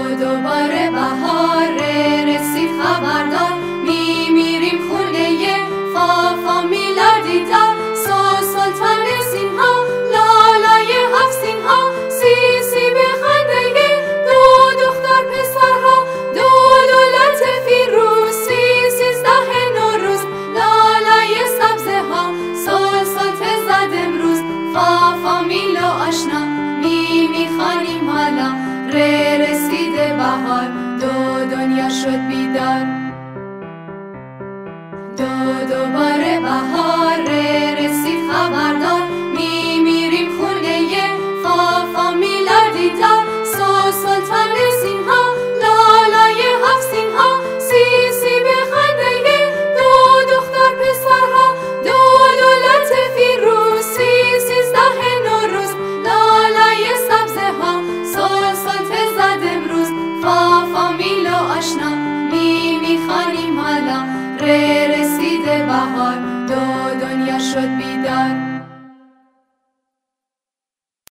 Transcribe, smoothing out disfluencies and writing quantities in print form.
دوباره بهار رسید خبردار، میمیریم خونه فافا میلردیدار. سلطان سینها، لالای هفت سینها، سی به خنده دو دختر پسرها. دولت فیروز، 13 نوروز، لالای سبزه ها. سلطه زد امروز، فامیل و آشنا میخوانیم حالا. رسیده بهار، دنیا شد بیدار. دوباره بهار رسید خبردار، میمیریم خونه فافا میلردیدار. سلطان سینها، لالای هفت سینها، سی به خنده دو دختر پسرها. دولت فیروز، 13 نوروز، لالای سبزه ها. سلطه زد امروز، فامیل و آشنا میخوانیم حالا. رسیده بهار، دنیا شد بیدار.